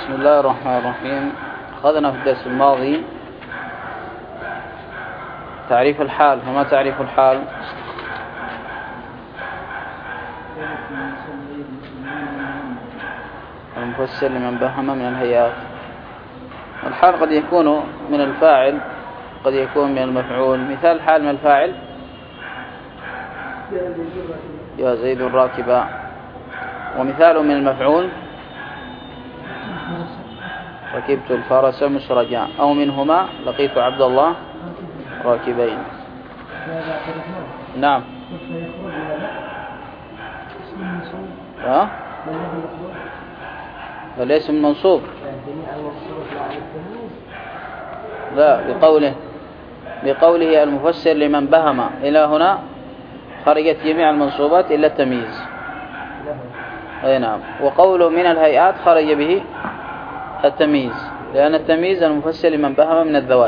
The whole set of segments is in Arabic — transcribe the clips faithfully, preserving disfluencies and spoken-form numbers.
بسم الله الرحمن الرحيم. أخذنا في الدرس الماضي تعريف الحال، فما تعريف الحال؟ المفسر لمن بهم من الهيئات. الحال قد يكون من الفاعل، قد يكون من المفعول. مثال الحال من الفاعل: يا زيد راكبا. ومثاله من المفعول: ركبت الفرس مسرجا، أو منهما: لقيت عبد الله راكبين. نعم. ها؟ الاسم منصوب. لا، بقوله بقوله المفسر لمن بهم. إلى هنا خرجت جميع المنصوبات إلا التمييز. أي نعم. وقوله من الهيئات خرج به التمييز، لأن التمييز المفسر لمن بهم من الذوات.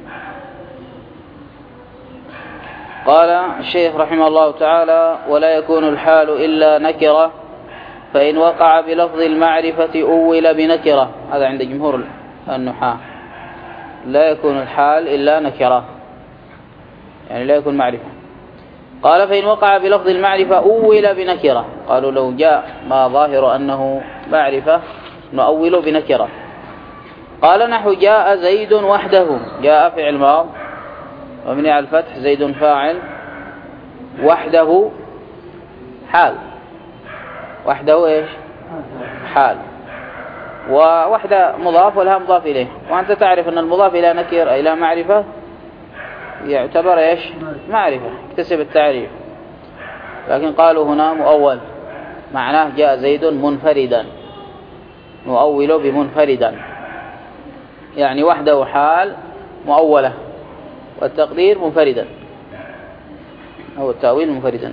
قال الشيخ رحمه الله تعالى: ولا يكون الحال إلا نكرة، فإن وقع بلفظ المعرفة أول بنكرة. هذا عند جمهور النحاة. لا يكون الحال إلا نكرة، يعني لا يكون معرفة. قال: فإن وقع بلفظ المعرفة أول بنكرة. قالوا لو جاء ما ظاهر أنه معرفة نؤول بنكرة. قال: نحو جاء زيد وحده. جاء فعل ماض ومبني على الفتح، زيد فاعل، وحده حال. وحده ايش؟ حال. ووحده مضاف والها مضاف إليه، وأنت تعرف أن المضاف إلى نكر إلى معرفة يعتبر ايش؟ معرفة، اكتسب التعريف. لكن قالوا هنا مؤول، معناه جاء زيد منفردا، نؤول بمنفردا، يعني وحده حال مؤولة، والتقدير منفردا أو التأويل منفردا.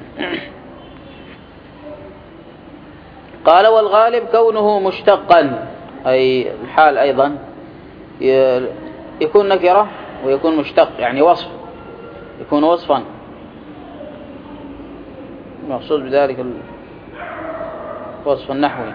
قال: والغالب كونه مشتقا، أي الحال أيضا يكون نكرة ويكون مشتق، يعني وصف، يكون وصفا. المقصود بذلك الوصف النحوي.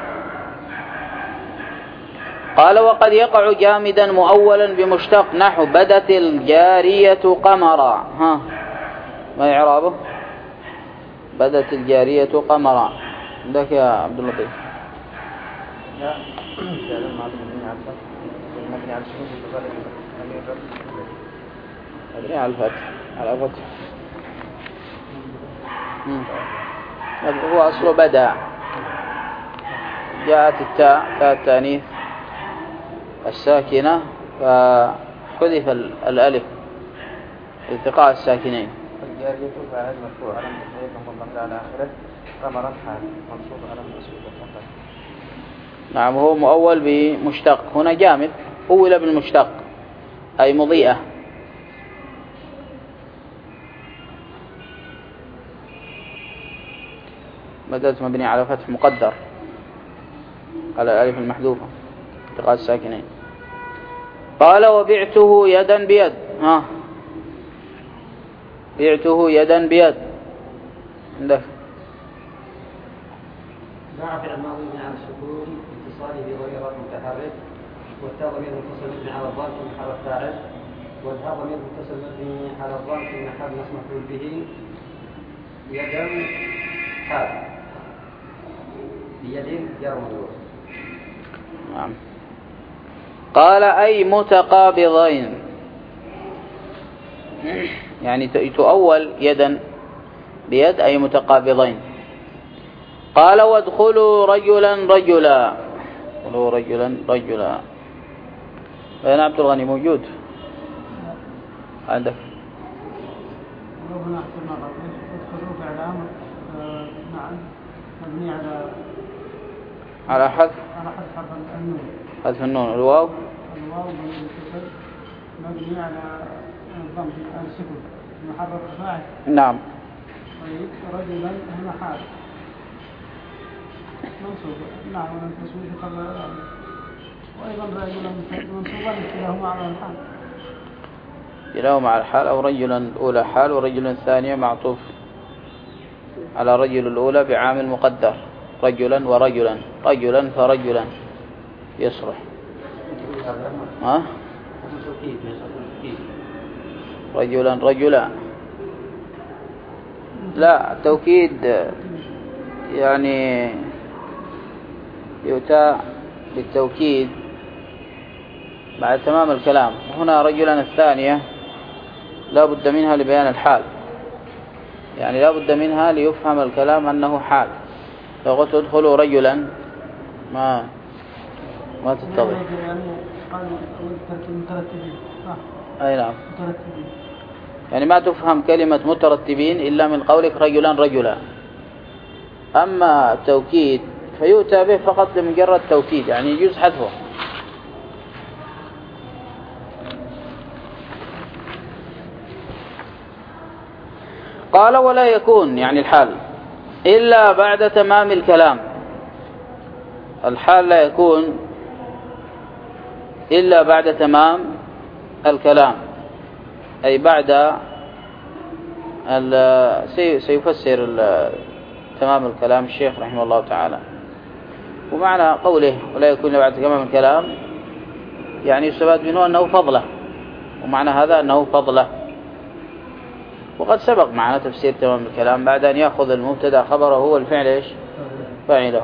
قال: وقد يقع جامدا مؤولا بمشتق، نحو بدت الجارية قمرا. ها، ما إعرابه؟ بدت الجارية قمرا. عندك يا عبد اللطيف؟ لا، مبني على الفتح، على الفتح. هو أصله بدأ، جاءت التاء تاء التانيث الساكنة فحذف الألف التقاء الساكنين. الجارية فاعل مرفوع على متحرك مضمر على آخره، قمرا حال منصوب على منصوب فقط. نعم، هو مؤول بمشتق. هنا جامد أول بالمشتق أي مضيئة. بدأت مبني على فتح مقدر على الألف المحذوفة التقاء الساكنين. قال: وبعته يدا بيد. ها، بعته يدا بيد. عندك باع فعل ماضي مبني على السكون اتصاله بضمير متحرك، والتاء ضمير متصل مبني على الضم في محل الفاعل، والهاء ضمير متصل مبني على الضم في محل نصب مفعول به. يدا حال، بيد جار مجرور. نعم. قال: أي متقابضين، يعني تؤول يدا بيد أي متقابضين. قال: وادخلوا رجلا رجلا. ادخلوا رجلا رجلا. أين عبد الغني موجود؟ عندك؟ ادخلوا فعل أمر. نعم، مبني على على حذف على حذف حرف النون. حذف النون. الواو الواو متصل مبني على الضم على السكون محرك فاعل. نعم. طيب، رجلا هنا حال منصوب. نعم، ولم تسويه قبل ذلك. وأيضا رجلا منصوبا كلاهما على الحال. كلاهما على الحال، أو رجلا الأولى حال ورجلا الثانية معطوف على رجل الأولى بعامل مقدر، رجلا ورجلا، رجلا فرجلا. يصلح. ها؟ رجلا رجلا. لا، التوكيد يعني يؤتى بالتوكيد بعد تمام الكلام. هنا رجلا الثانية لا بد منها لبيان الحال، يعني لا بد منها ليفهم الكلام أنه حال. لو قلت ادخلوا رجلا ما ما تتضح. أي نعم، يعني ما تفهم كلمة مترتبين إلا من قولك رجلا رجلا. أما التوكيد فيؤتى به فقط لمجرد توكيد، يعني يجوز حذفه. قال ولا يكون يعني الحال إلا بعد تمام الكلام. الحال لا يكون إلا بعد تمام الكلام، أي بعد سيفسر تمام الكلام الشيخ رحمه الله تعالى. ومعنى قوله ولا يكون إلا بعد تمام الكلام يعني يستفاد منه أنه فضله، ومعنى هذا أنه فضله. وقد سبق معنا تفسير تمام الكلام بعد أن يأخذ المبتدا خبره هو الفعل إيش فاعله.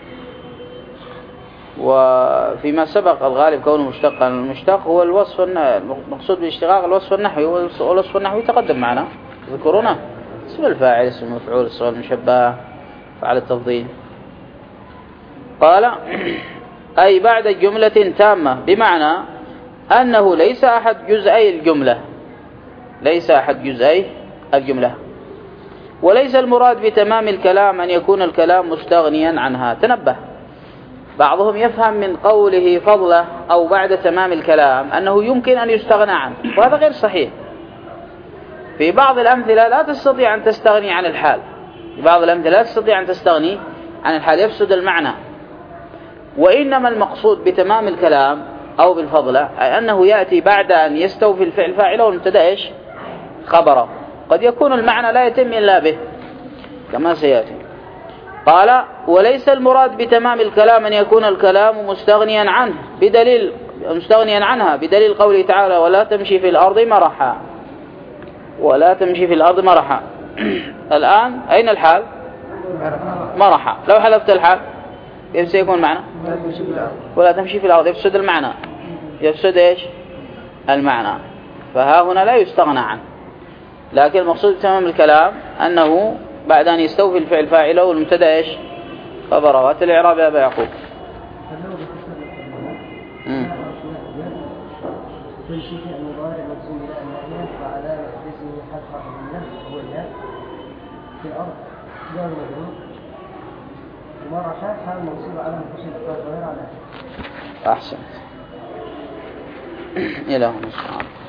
وفيما سبق الغالب كونه مشتقا، المشتق هو الوصف المقصود بالاشتقاق الوصف النحوي، والوصف النحوي تقدم معنا ذكرونه اسم الفاعل اسم المفعول الصفة المشبهة فعل التفضيل. قال أي بعد جملة تامة، بمعنى أنه ليس أحد جزئي الجملة، ليس أحد جزئي الجملة. وليس المراد بتمام الكلام أن يكون الكلام مستغنيا عنها. تنبه، بعضهم يفهم من قوله فضله أو بعد تمام الكلام أنه يمكن أن يستغنى عنه، وهذا غير صحيح. في بعض الأمثلة لا تستطيع أن تستغني عن الحال، في بعض الأمثلة لا تستطيع أن تستغني عن الحال، يفسد المعنى. وإنما المقصود بتمام الكلام أو بالفضلة أي أنه يأتي بعد أن يستوفي الفعل فاعله والمبتدا إيش خبره. قد يكون المعنى لا يتم إلا به كما سيأتي. قال وليس المراد بتمام الكلام أن يكون الكلام مستغنيا عنه بدليل مستغنيا عنها بدليل قوله تعالى ولا تمشي في الأرض مرحا، ولا تمشي في الأرض مرحا. الآن أين الحال؟ مرحا. لو حذفت الحال كيف سيكون معنى؟ ولا تمشي في الأرض، يفسد المعنى، يفسد إيش المعنى. فها هنا لا يستغنى عنه. لكن المقصود بتمام الكلام أنه بعد أن يستوفي الفعل فاعله والمبتدا إيش خبره. وات الإعراب يا أبا يعقوب. في الأرض جار مجرور ومرحا حال منصوب على منفصل غير على. أحسنت. إلى هنا.